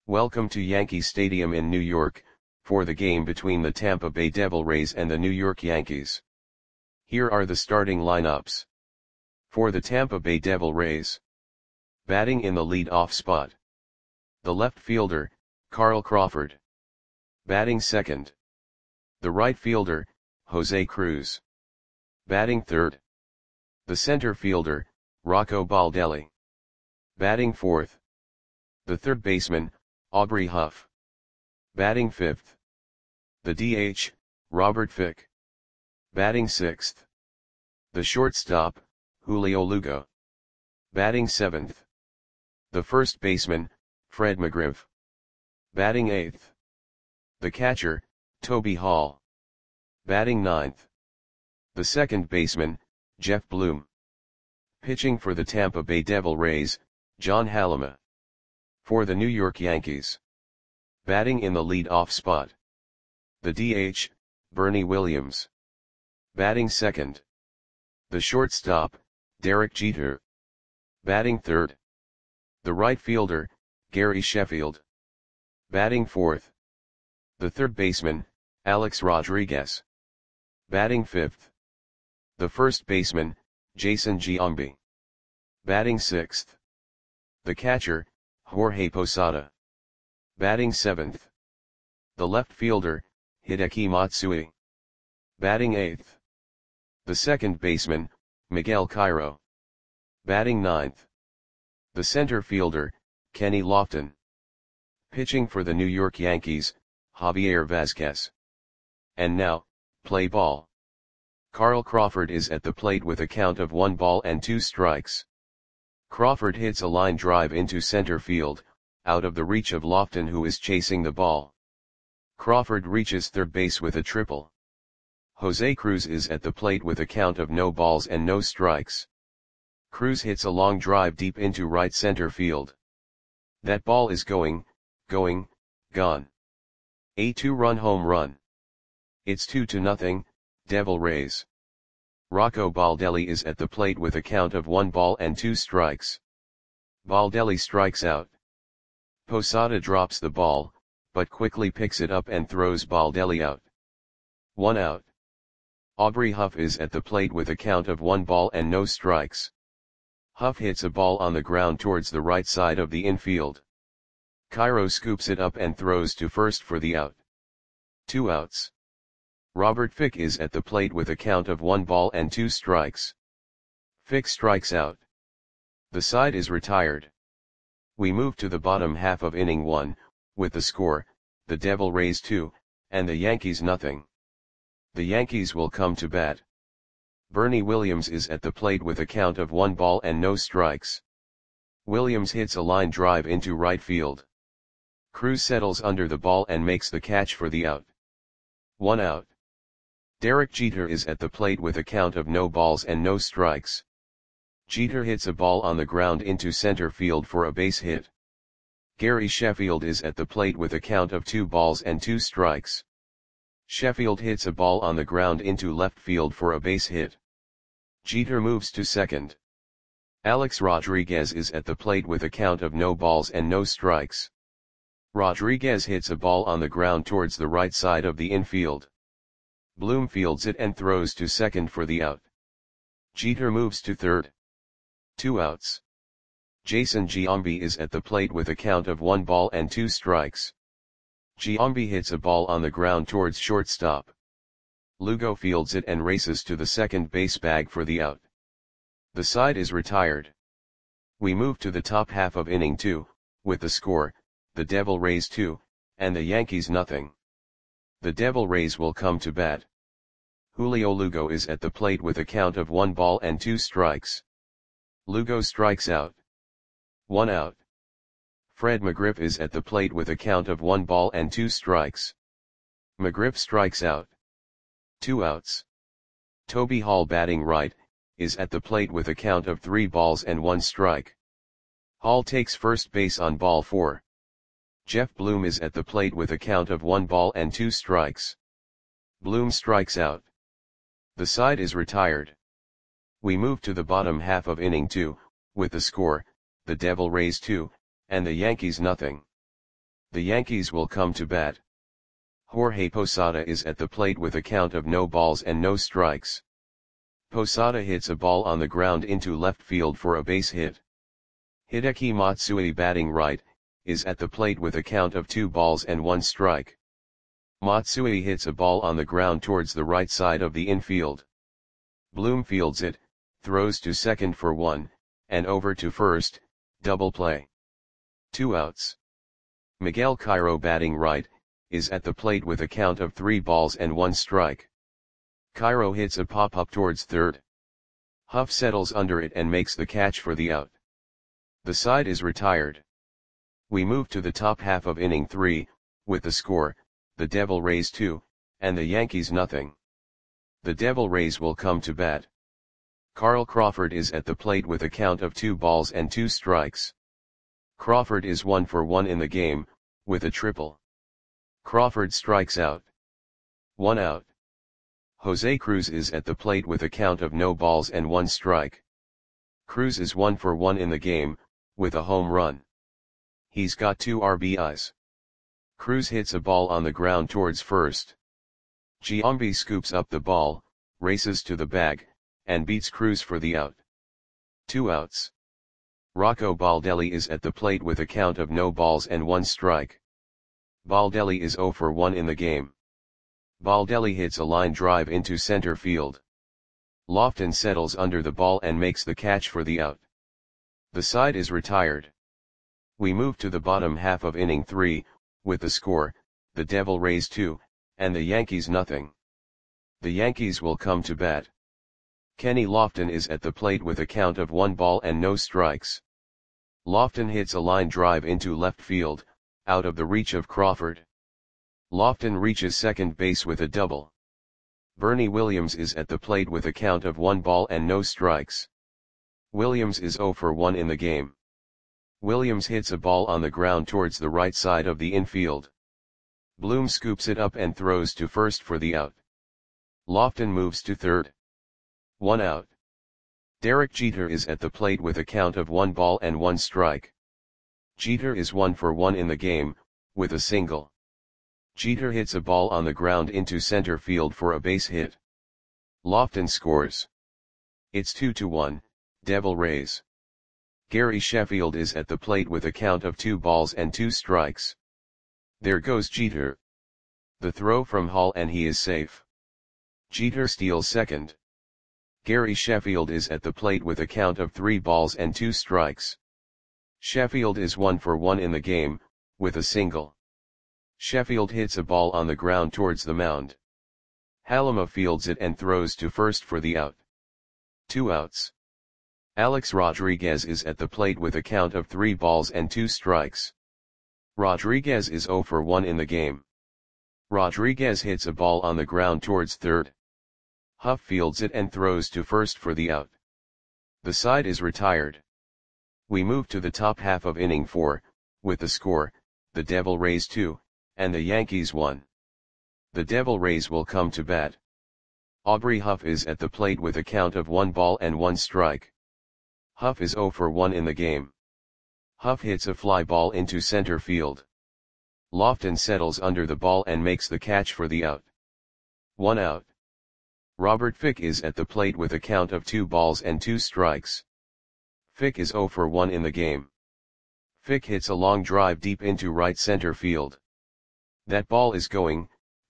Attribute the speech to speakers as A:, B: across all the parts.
A: Welcome to Yankee Stadium in New York, for the game between the Tampa Bay Devil Rays and the New York Yankees. Here are the starting lineups. For the Tampa Bay Devil Rays. Batting in the lead-off spot. The left fielder, Carl Crawford. Batting second. The right fielder, Jose Cruz. Batting third. The center fielder, Rocco Baldelli. Batting fourth. The third baseman, Aubrey Huff. Batting fifth. The DH, Robert Fick. Batting sixth. The shortstop, Julio Lugo. Batting seventh. The first baseman, Fred McGriff. Batting eighth. The catcher, Toby Hall. Batting ninth. The second baseman, Jeff Bloom. Pitching for the Tampa Bay Devil Rays, John Halama. For the New York Yankees. Batting in the lead-off spot. The DH, Bernie Williams. Batting second. The shortstop, Derek Jeter. Batting third. The right fielder, Gary Sheffield. Batting fourth. The third baseman, Alex Rodriguez. Batting fifth. The first baseman, Jason Giambi. Batting sixth. The catcher, Jorge Posada. Batting seventh. The left fielder, Hideki Matsui. Batting eighth. The second baseman, Miguel Cairo. Batting ninth. The center fielder, Kenny Lofton. Pitching for the New York Yankees, Javier Vazquez. And now, play ball. Carl Crawford is at the plate with a count of 1 ball and 2 strikes. Crawford hits a line drive into center field, out of the reach of Lofton, who is chasing the ball. Crawford reaches third base with a triple. Jose Cruz is at the plate with a count of no balls and no strikes. Cruz hits a long drive deep into right center field. That ball is gone. A 2-run home run. It's 2-0, Devil Rays. Rocco Baldelli is at the plate with a count of 1 ball and 2 strikes. Baldelli strikes out. Posada drops the ball, but quickly picks it up and throws Baldelli out. 1 out. Aubrey Huff is at the plate with a count of 1 ball and no strikes. Huff hits a ball on the ground towards the right side of the infield. Cairo scoops it up and throws to first for the out. 2 outs. Robert Fick is at the plate with a count of 1 ball and 2 strikes. Fick strikes out. The side is retired. We move to the bottom half of inning 1, with the score, the Devil Rays 2, and the Yankees nothing. The Yankees will come to bat. Bernie Williams is at the plate with a count of 1 ball and no strikes. Williams hits a line drive into right field. Cruz settles under the ball and makes the catch for the out. 1 out. Derek Jeter is at the plate with a count of no balls and no strikes. Jeter hits a ball on the ground into center field for a base hit. Gary Sheffield is at the plate with a count of 2 balls and 2 strikes. Sheffield hits a ball on the ground into left field for a base hit. Jeter moves to second. Alex Rodriguez is at the plate with a count of no balls and no strikes. Rodriguez hits a ball on the ground towards the right side of the infield. Bloom fields it and throws to second for the out. Jeter moves to third. 2 outs. Jason Giambi is at the plate with a count of 1 ball and 2 strikes. Giambi hits a ball on the ground towards shortstop. Lugo fields it and races to the second base bag for the out. The side is retired. We move to the top half of inning 2, with the score, the Devil Rays 2, and the Yankees nothing. The Devil Rays will come to bat. Julio Lugo is at the plate with a count of 1 ball and 2 strikes. Lugo strikes out. 1 out. Fred McGriff is at the plate with a count of 1 ball and 2 strikes. McGriff strikes out. 2 outs. Toby Hall, batting right, is at the plate with a count of 3 balls and 1 strike. Hall takes first base on ball 4. Jeff Bloom is at the plate with a count of 1 ball and 2 strikes. Bloom strikes out. The side is retired. We move to the bottom half of inning 2, with the score, the Devil Rays 2, and the Yankees nothing. The Yankees will come to bat. Jorge Posada is at the plate with a count of no balls and no strikes. Posada hits a ball on the ground into left field for a base hit. Hideki Matsui, batting right, is at the plate with a count of 2 balls and 1 strike. Matsui hits a ball on the ground towards the right side of the infield. Bloom fields it, throws to second for 1, and over to first, double play. 2 outs. Miguel Cairo, batting right, is at the plate with a count of 3 balls and 1 strike. Cairo hits a pop-up towards third. Huff settles under it and makes the catch for the out. The side is retired. We move to the top half of inning 3, with the score, the Devil Rays 2, and the Yankees nothing. The Devil Rays will come to bat. Carl Crawford is at the plate with a count of 2 balls and 2 strikes. Crawford is 1 for 1 in the game, with a triple. Crawford strikes out. 1 out. Jose Cruz is at the plate with a count of no balls and 1 strike. Cruz is 1 for 1 in the game, with a home run. He's got 2 RBIs. Cruz hits a ball on the ground towards first. Giambi scoops up the ball, races to the bag, and beats Cruz for the out. 2 outs. Rocco Baldelli is at the plate with a count of no balls and 1 strike. Baldelli is 0 for 1 in the game. Baldelli hits a line drive into center field. Lofton settles under the ball and makes the catch for the out. The side is retired. We move to the bottom half of inning 3, with the score, the Devil Rays 2, and the Yankees nothing. The Yankees will come to bat. Kenny Lofton is at the plate with a count of 1 ball and no strikes. Lofton hits a line drive into left field, out of the reach of Crawford. Lofton reaches second base with a double. Bernie Williams is at the plate with a count of 1 ball and no strikes. Williams is 0 for 1 in the game. Williams hits a ball on the ground towards the right side of the infield. Bloom scoops it up and throws to first for the out. Lofton moves to third. 1 out. Derek Jeter is at the plate with a count of 1 ball and 1 strike. Jeter is 1 for 1 in the game, with a single. Jeter hits a ball on the ground into center field for a base hit. Lofton scores. It's 2-1, Devil Rays. Gary Sheffield is at the plate with a count of 2 balls and 2 strikes. There goes Jeter. The throw from Hall and he is safe. Jeter steals second. Gary Sheffield is at the plate with a count of 3 balls and 2 strikes. Sheffield is 1 for 1 in the game, with a single. Sheffield hits a ball on the ground towards the mound. Halima fields it and throws to first for the out. 2 outs. Alex Rodriguez is at the plate with a count of 3 balls and 2 strikes. Rodriguez is 0 for 1 in the game. Rodriguez hits a ball on the ground towards third. Huff fields it and throws to first for the out. The side is retired. We move to the top half of inning 4, with the score, the Devil Rays 2, and the Yankees 1. The Devil Rays will come to bat. Aubrey Huff is at the plate with a count of 1 ball and 1 strike. Huff is 0 for 1 in the game. Huff hits a fly ball into center field. Lofton settles under the ball and makes the catch for the out. 1 out. Robert Fick is at the plate with a count of 2 balls and 2 strikes. Fick is 0 for 1 in the game. Fick hits a long drive deep into right center field. That ball is gone.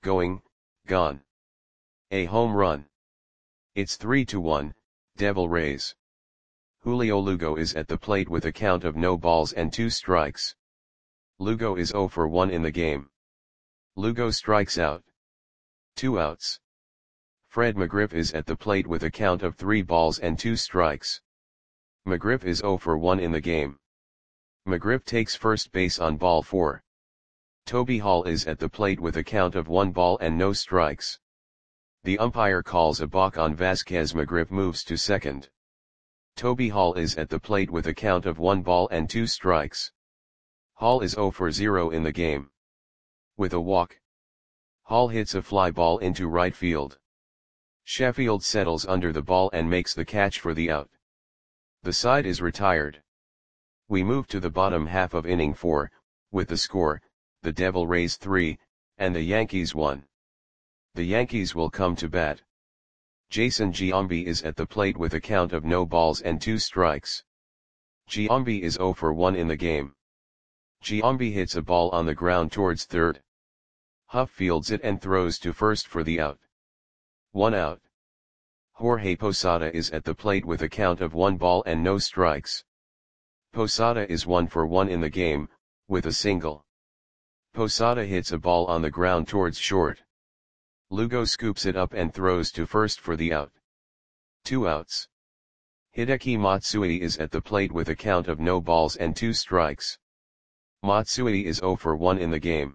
A: A home run. It's 3-1, Devil Rays. Julio Lugo is at the plate with a count of no balls and 2 strikes. Lugo is 0 for 1 in the game. Lugo strikes out. 2 outs. Fred McGriff is at the plate with a count of 3 balls and 2 strikes. McGriff is 0 for 1 in the game. McGriff takes first base on ball 4. Toby Hall is at the plate with a count of 1 ball and no strikes. The umpire calls a balk on Vasquez. McGriff moves to second. Toby Hall is at the plate with a count of 1 ball and 2 strikes. Hall is 0 for 0 in the game. With a walk. Hall hits a fly ball into right field. Sheffield settles under the ball and makes the catch for the out. The side is retired. We move to the bottom half of inning 4, with the score, the Devil Rays 3, and the Yankees 1. The Yankees will come to bat. Jason Giambi is at the plate with a count of no balls and 2 strikes. Giambi is 0 for 1 in the game. Giambi hits a ball on the ground towards third. Huff fields it and throws to first for the out. 1 out. Jorge Posada is at the plate with a count of 1 ball and no strikes. Posada is 1 for 1 in the game, with a single. Posada hits a ball on the ground towards short. Lugo scoops it up and throws to first for the out. 2 outs. Hideki Matsui is at the plate with a count of no balls and 2 strikes. Matsui is 0 for 1 in the game.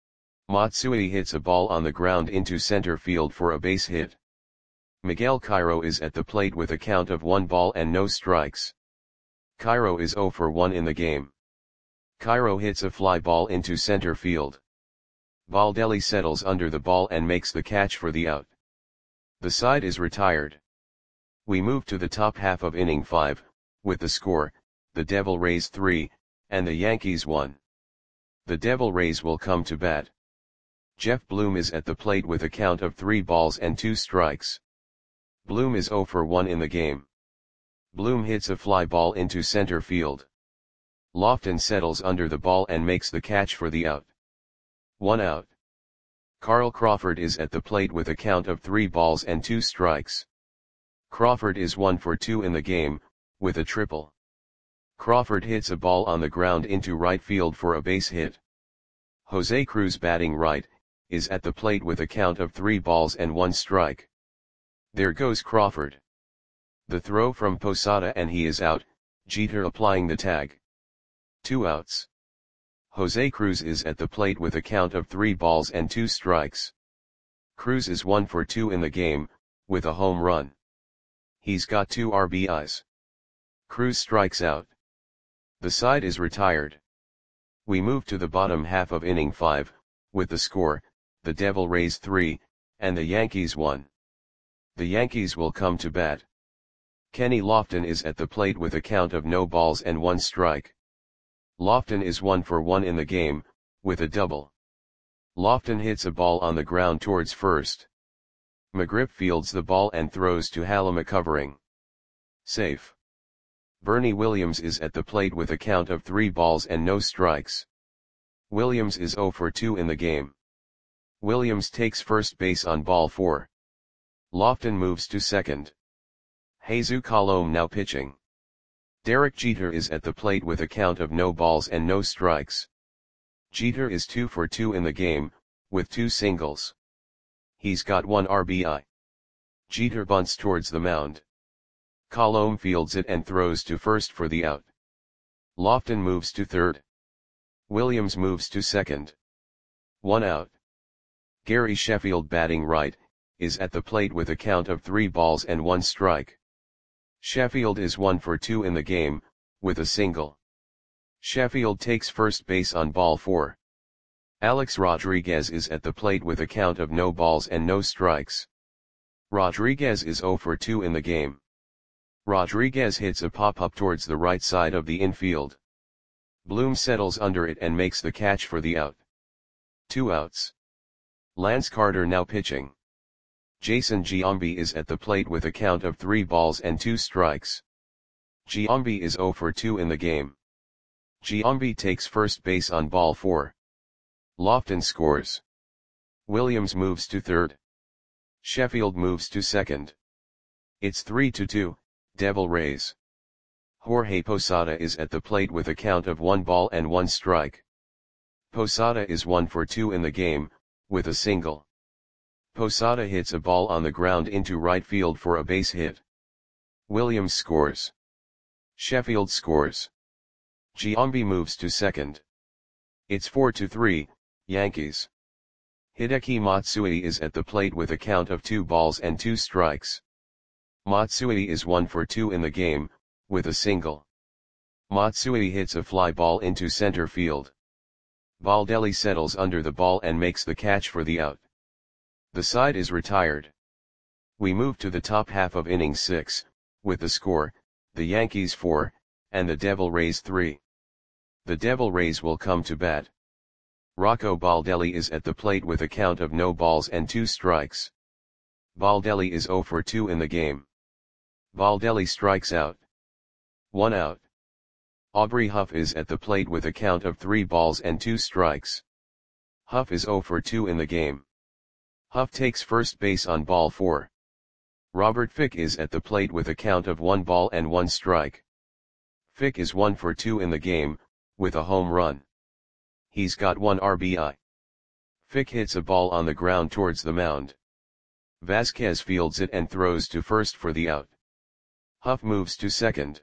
A: Matsui hits a ball on the ground into center field for a base hit. Miguel Cairo is at the plate with a count of 1 ball and no strikes. Cairo is 0 for 1 in the game. Cairo hits a fly ball into center field. Baldelli settles under the ball and makes the catch for the out. The side is retired. We move to the top half of inning 5, with the score, the Devil Rays 3, and the Yankees 1. The Devil Rays will come to bat. Jeff Bloom is at the plate with a count of 3 balls and 2 strikes. Bloom is 0 for 1 in the game. Bloom hits a fly ball into center field. Lofton settles under the ball and makes the catch for the out. 1 out. Carl Crawford is at the plate with a count of 3 balls and 2 strikes. Crawford is 1 for 2 in the game, with a triple. Crawford hits a ball on the ground into right field for a base hit. Jose Cruz, batting right, is at the plate with a count of 3 balls and 1 strike. There goes Crawford. The throw from Posada and he is out, Jeter applying the tag. 2 outs. Jose Cruz is at the plate with a count of 3 balls and 2 strikes. Cruz is 1 for 2 in the game, with a home run. He's got 2 RBIs. Cruz strikes out. The side is retired. We move to the bottom half of inning 5, with the score, the Devil Rays 3, and the Yankees 1. The Yankees will come to bat. Kenny Lofton is at the plate with a count of no balls and 1 strike. Lofton is 1 for 1 in the game, with a double. Lofton hits a ball on the ground towards first. McGriff fields the ball and throws to Halama covering. Safe. Bernie Williams is at the plate with a count of 3 balls and no strikes. Williams is 0 for 2 in the game. Williams takes first base on ball 4. Lofton moves to second. Jesus Colome now pitching. Derek Jeter is at the plate with a count of no balls and no strikes. Jeter is 2 for 2 in the game, with 2 singles. He's got 1 RBI. Jeter bunts towards the mound. Colome fields it and throws to first for the out. Lofton moves to third. Williams moves to second. 1 out. Gary Sheffield, batting right, is at the plate with a count of 3 balls and 1 strike. Sheffield is 1 for 2 in the game, with a single. Sheffield takes first base on ball 4. Alex Rodriguez is at the plate with a count of no balls and no strikes. Rodriguez is 0 for 2 in the game. Rodriguez hits a pop-up towards the right side of the infield. Bloom settles under it and makes the catch for the out. 2 outs. Lance Carter now pitching. Jason Giambi is at the plate with a count of 3 balls and 2 strikes. Giambi is 0 for 2 in the game. Giambi takes first base on ball 4. Lofton scores. Williams moves to third. Sheffield moves to second. It's 3-2, Devil Rays. Jorge Posada is at the plate with a count of 1 ball and 1 strike. Posada is 1 for 2 in the game, with a single. Posada hits a ball on the ground into right field for a base hit. Williams scores. Sheffield scores. Giambi moves to second. It's 4-3, Yankees. Hideki Matsui is at the plate with a count of 2 balls and 2 strikes. Matsui is 1 for 2 in the game, with a single. Matsui hits a fly ball into center field. Baldelli settles under the ball and makes the catch for the out. The side is retired. We move to the top half of inning 6, with the score, the Yankees 4, and the Devil Rays 3. The Devil Rays will come to bat. Rocco Baldelli is at the plate with a count of no balls and 2 strikes. Baldelli is 0 for 2 in the game. Baldelli strikes out. 1 out. Aubrey Huff is at the plate with a count of 3 balls and 2 strikes. Huff is 0 for 2 in the game. Huff takes first base on ball 4. Robert Fick is at the plate with a count of 1 ball and 1 strike. Fick is 1 for 2 in the game, with a home run. He's got 1 RBI. Fick hits a ball on the ground towards the mound. Vasquez fields it and throws to first for the out. Huff moves to second.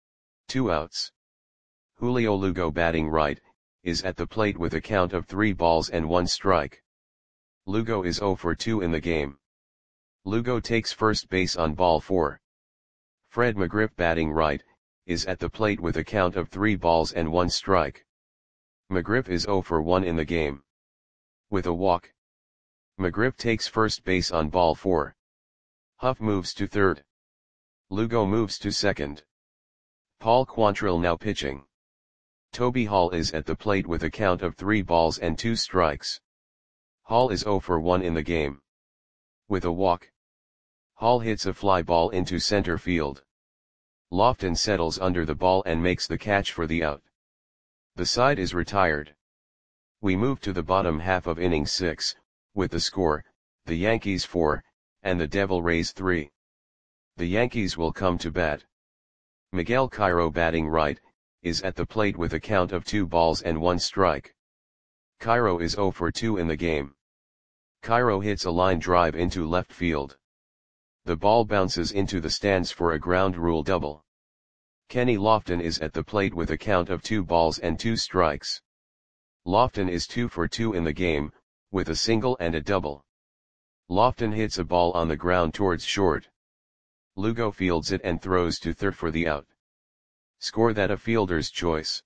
A: 2 outs. Julio Lugo, batting right, is at the plate with a count of 3 balls and 1 strike. Lugo is 0 for 2 in the game. Lugo takes first base on ball 4. Fred McGriff, batting right, is at the plate with a count of 3 balls and 1 strike. McGriff is 0 for 1 in the game. With a walk, McGriff takes first base on ball 4. Huff moves to third. Lugo moves to second. Paul Quantrill now pitching. Toby Hall is at the plate with a count of 3 balls and 2 strikes. Hall is 0 for 1 in the game. With a walk, Hall hits a fly ball into center field. Lofton settles under the ball and makes the catch for the out. The side is retired. We move to the bottom half of inning 6, with the score, the Yankees 4, and the Devil Rays 3. The Yankees will come to bat. Miguel Cairo, batting right, is at the plate with a count of 2 balls and 1 strike. Cairo is 0 for 2 in the game. Cairo hits a line drive into left field. The ball bounces into the stands for a ground rule double. Kenny Lofton is at the plate with a count of 2 balls and 2 strikes. Lofton is 2 for 2 in the game, with a single and a double. Lofton hits a ball on the ground towards short. Lugo fields it and throws to third for the out. Score that a fielder's choice.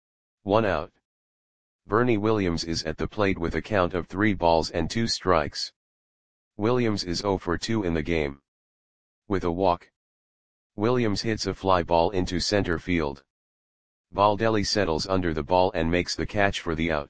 A: 1 out. Bernie Williams is at the plate with a count of 3 balls and 2 strikes. Williams is 0 for 2 in the game. With a walk, Williams hits a fly ball into center field. Baldelli settles under the ball and makes the catch for the out.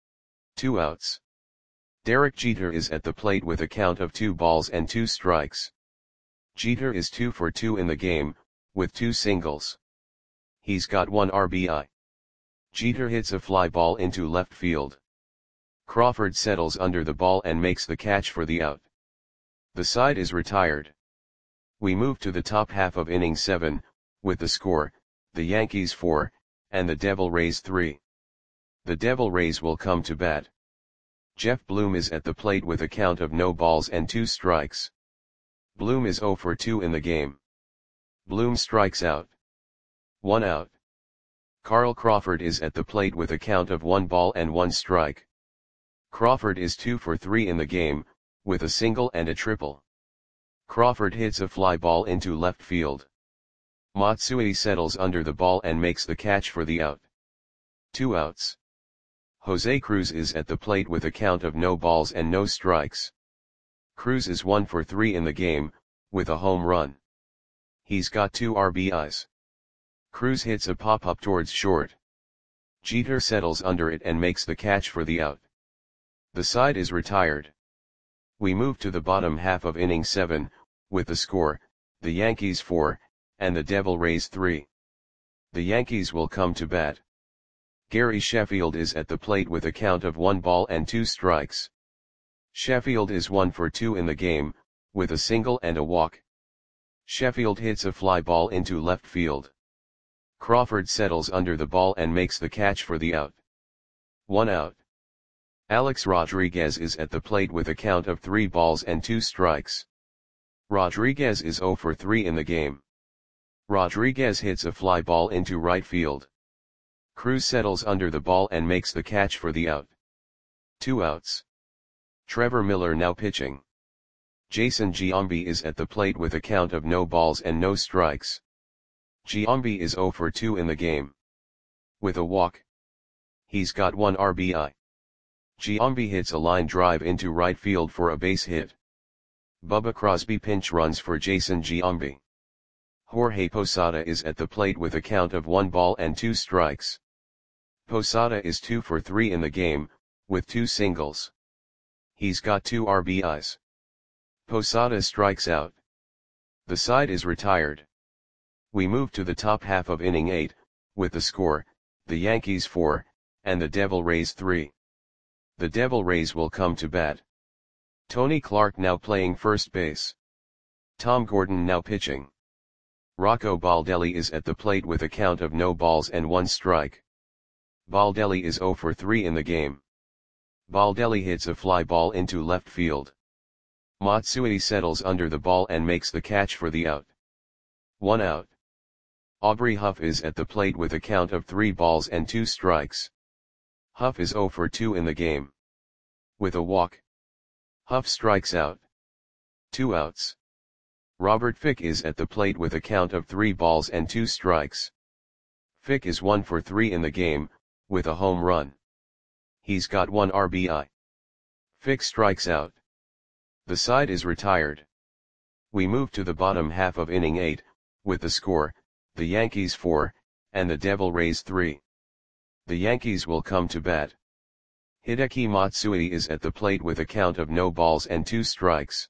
A: 2 outs. Derek Jeter is at the plate with a count of 2 balls and 2 strikes. Jeter is 2 for 2 in the game, with 2 singles. He's got 1 RBI. Jeter hits a fly ball into left field. Crawford settles under the ball and makes the catch for the out. The side is retired. We move to the top half of inning 7, with the score, the Yankees 4, and the Devil Rays 3. The Devil Rays will come to bat. Jeff Bloom is at the plate with a count of no balls and 2 strikes. Bloom is 0 for 2 in the game. Bloom strikes out. 1 out. Carl Crawford is at the plate with a count of 1 ball and 1 strike. Crawford is 2 for 3 in the game, with a single and a triple. Crawford hits a fly ball into left field. Matsui settles under the ball and makes the catch for the out. 2 outs. Jose Cruz is at the plate with a count of no balls and no strikes. Cruz is 1 for 3 in the game, with a home run. He's got 2 RBIs. Cruz hits a pop-up towards short. Jeter settles under it and makes the catch for the out. The side is retired. We move to the bottom half of inning 7, with the score, the Yankees 4, and the Devil Rays 3. The Yankees will come to bat. Gary Sheffield is at the plate with a count of 1 ball and 2 strikes. Sheffield is 1 for 2 in the game, with a single and a walk. Sheffield hits a fly ball into left field. Crawford settles under the ball and makes the catch for the out. 1 out. Alex Rodriguez is at the plate with a count of 3 balls and 2 strikes. Rodriguez is 0 for 3 in the game. Rodriguez hits a fly ball into right field. Cruz settles under the ball and makes the catch for the out. 2 outs. Trevor Miller now pitching. Jason Giambi is at the plate with a count of no balls and no strikes. Giambi is 0 for 2 in the game. With a walk, he's got 1 RBI. Giambi hits a line drive into right field for a base hit. Bubba Crosby pinch runs for Jason Giambi. Jorge Posada is at the plate with a count of 1 ball and 2 strikes. Posada is 2 for 3 in the game, with 2 singles. He's got 2 RBIs. Posada strikes out. The side is retired. We move to the top half of inning 8, with the score, the Yankees 4, and the Devil Rays 3. The Devil Rays will come to bat. Tony Clark now playing first base. Tom Gordon now pitching. Rocco Baldelli is at the plate with a count of no balls and 1 strike. Baldelli is 0 for 3 in the game. Baldelli hits a fly ball into left field. Matsui settles under the ball and makes the catch for the out. 1 out. Aubrey Huff is at the plate with a count of 3 balls and 2 strikes. Huff is 0 for 2 in the game. With a walk, Huff strikes out. 2 outs. Robert Fick is at the plate with a count of 3 balls and 2 strikes. Fick is 1 for 3 in the game, with a home run. He's got 1 RBI. Fick strikes out. The side is retired. We move to the bottom half of inning 8, with the score, the Yankees 4, and the Devil Rays 3. The Yankees will come to bat. Hideki Matsui is at the plate with a count of no balls and 2 strikes.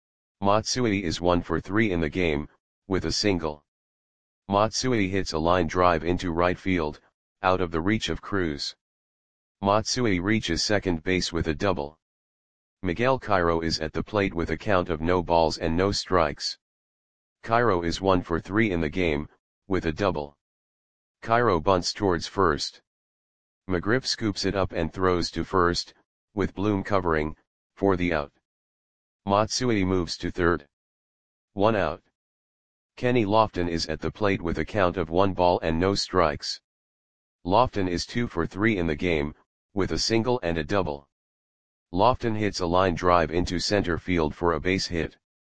A: Matsui is 1 for 3 in the game, with a single. Matsui hits a line drive into right field, out of the reach of Cruz. Matsui reaches second base with a double. Miguel Cairo is at the plate with a count of no balls and no strikes. Cairo is 1 for 3 in the game, with a double. Cairo bunts towards first. McGriff scoops it up and throws to first, with Bloom covering, for the out. Matsui moves to third. 1 out. Kenny Lofton is at the plate with a count of 1 ball and no strikes. Lofton is 2 for 3 in the game, with a single and a double. Lofton hits a line drive into center field for a base hit.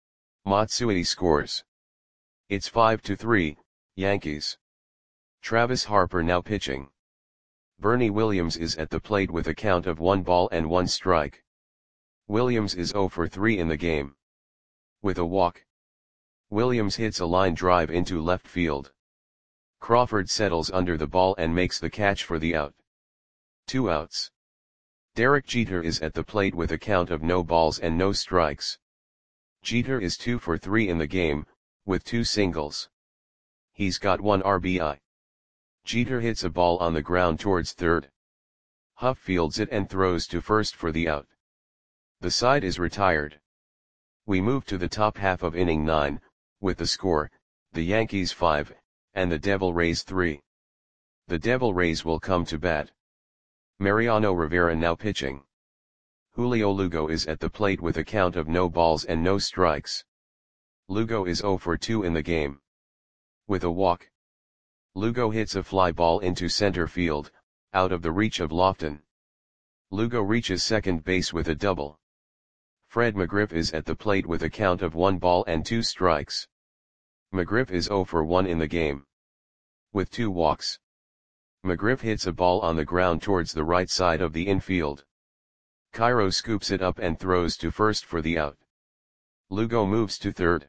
A: Matsui scores. It's 5-3, Yankees. Travis Harper now pitching. Bernie Williams is at the plate with a count of 1 ball and 1 strike. Williams is 0 for 3 in the game. With a walk, Williams hits a line drive into left field. Crawford settles under the ball and makes the catch for the out. 2 outs. Derek Jeter is at the plate with a count of no balls and no strikes. Jeter is 2 for 3 in the game, with 2 singles. He's got 1 RBI. Jeter hits a ball on the ground towards third. Huff fields it and throws to first for the out. The side is retired. We move to the top half of inning 9, with the score, the Yankees 5, and the Devil Rays 3. The Devil Rays will come to bat. Mariano Rivera now pitching. Julio Lugo is at the plate with a count of no balls and no strikes. Lugo is 0 for 2 in the game. With a walk, Lugo hits a fly ball into center field, out of the reach of Lofton. Lugo reaches second base with a double. Fred McGriff is at the plate with a count of 1 ball and 2 strikes. McGriff is 0 for 1 in the game. With 2 walks, McGriff hits a ball on the ground towards the right side of the infield. Cairo scoops it up and throws to first for the out. Lugo moves to third.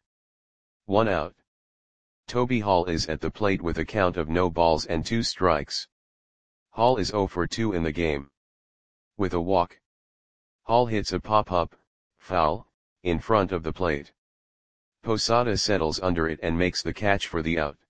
A: 1 out. Toby Hall is at the plate with a count of no balls and 2 strikes. Hall is 0 for 2 in the game. With a walk, Hall hits a pop-up, foul, in front of the plate. Posada settles under it and makes the catch for the out.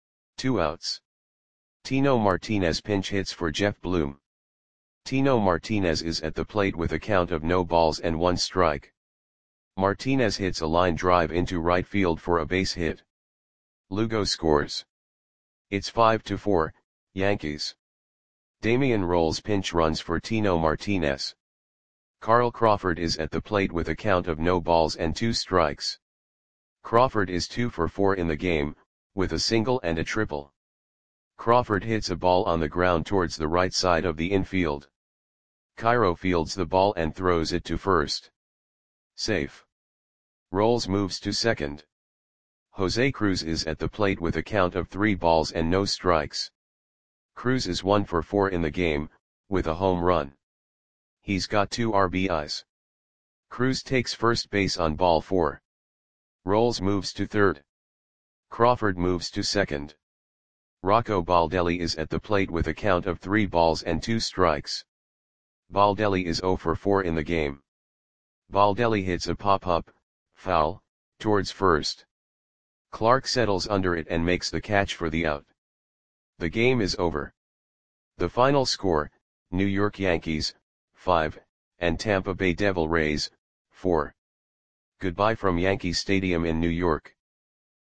A: 2 outs. Tino Martinez pinch hits for Jeff Bloom. Tino Martinez is at the plate with a count of no balls and 1 strike. Martinez hits a line drive into right field for a base hit. Lugo scores. It's 5-4, Yankees. Damian Rolls pinch runs for Tino Martinez. Carl Crawford is at the plate with a count of no balls and 2 strikes. Crawford is 2 for 4 in the game, with a single and a triple. Crawford hits a ball on the ground towards the right side of the infield. Cairo fields the ball and throws it to first. Safe. Rolls moves to second. Jose Cruz is at the plate with a count of 3 balls and no strikes. Cruz is 1 for 4 in the game, with a home run. He's got 2 RBIs. Cruz takes first base on ball 4. Rolls moves to third. Crawford moves to second. Rocco Baldelli is at the plate with a count of 3 balls and 2 strikes. Baldelli is 0 for 4 in the game. Baldelli hits a pop-up, foul, towards first. Clark settles under it and makes the catch for the out. The game is over. The final score, New York Yankees, 5, and Tampa Bay Devil Rays, 4. Goodbye from Yankee Stadium in New York.